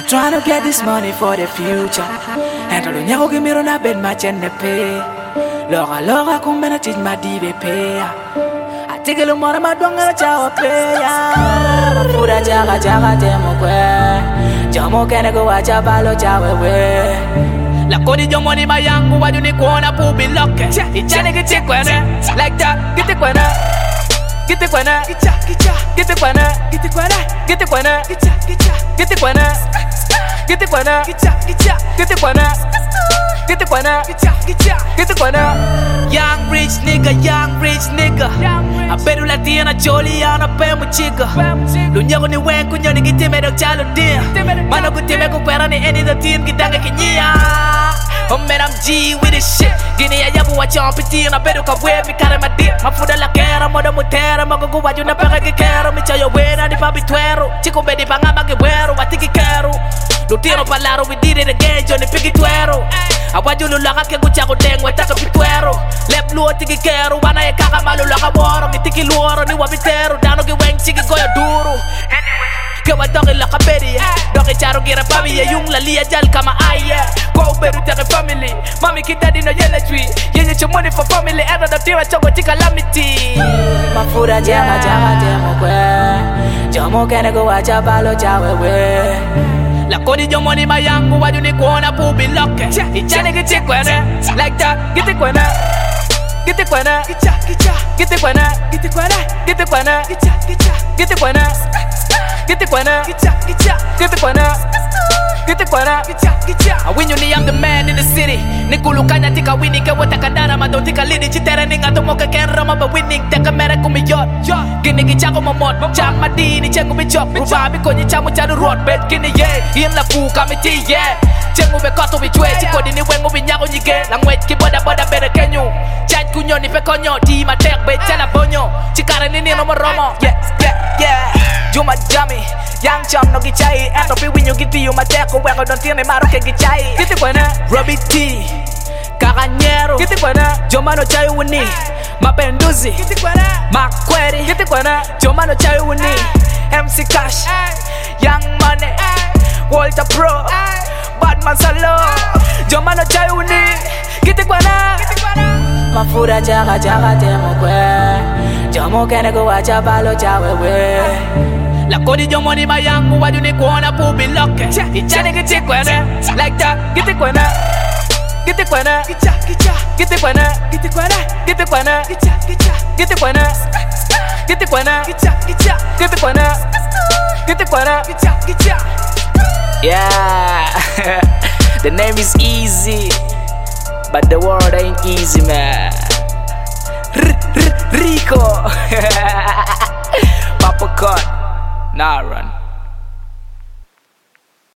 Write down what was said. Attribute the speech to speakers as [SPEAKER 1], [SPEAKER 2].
[SPEAKER 1] trying to get this money for the future. And all nyako give me run a bed match and the pay. Loga kumbe na teach my dive pay. I take a little more my donga chawa pay. Pura jaga temo kwe. Jamo kene go wacha balo chawe we. La kodi jo money ma yangu waju ni kuona pubi loke. Ichane get it kwene. Like that, get it kwene. Get it kwene. Get it kwene. Get it kwene. Get it kwene. Get it kwene. Get it kwene. Get it kwene. Get it kwene. Get it kwene. Young rich nigga. I bet you Latina jolly on a pemu chica. Lunyago ni wen kunyo ni gitime do chalo dia. Mano gutime ko kwera ni any the team gitanga kinyia. Oh man, I'm G with this shit. Gini ya yabu wa chompiti na bedu ka wepi kare ma dip. Mafuda la kera moda mutera magogo waju na pega kikero. Michayo wena ni papi twero. Chico bedi pangama gewero watiki kero. Lutino palaro we did it again Johnny pigi twero. Awaju lulaka ke guchago dengwe taka pitwero. Lep luo tiki kero wana ye kaka malulaka woro. Mitiki luoro ni wabitero. Dano ki weng chiki goya duru. Kewa dogi laka bedi dogi charo gira pami ye yung lalia jal kama aye. Go beru teke family. Mami ki daddy no yele tree. Yenye cho money for family. Endo da tira chogo tika lamiti. Mafura jaga temo kwe. Jomo kene go wacha balo chawe we. La kodi jo money ma yangu waju ni kuona pubi loke. Ichane get it kwene. Like that, get it kwene. Get it kwene. Get it kwene. Get it kwene. Get it kwene. Get it kwene. Get it kwene. Get it kwene. Get it kwene. I win you ni I'm the man in the city. Nikulukanya tika winning ke wata kadara ma don't tika lidi chitere ninga to moka ken rama ba winning teka mere kumi yot. Gini ki chako mamot chak madini chengu bi chok rubabi konyi chamu chadu road bet kini ye yin la fu kamiti ye. Chengu be koto bi chwe chiko dini wengu bi nyago nyige langwet ki boda bere kenyu. Chat kunyo ni pe konyo di ma tek be chana bonyo. Chikare nini no maromo. Yeah. Juma Jami, young chum no gichai. And up when you get to you, my tech, when I don't think maru ke gichai. Get it when Robbie T, Caranyero. Get it when Jomano chai wuni, Mapenduzi. Get it when Makweri. Get it when Jomano chai wuni, MC Cash, Young Money, Walter Pro, Batman Salo, Jomano chai wuni. Get it when Mafura jaga temo kwe. Jomo kene go wacha balo chawe we. La kodi jo money ma yangu waju ni kuona pubi loke. Ichane get it kwene. Like that, get it kwene. Get it kwene. Get it kwene. Get it kwene. Get it kwene. Get it kwene. Get it kwene. Get it kwene. Get it kwene. Yeah. The name is easy, but the world ain't easy, man. Rico. Papa cut. Nah, run.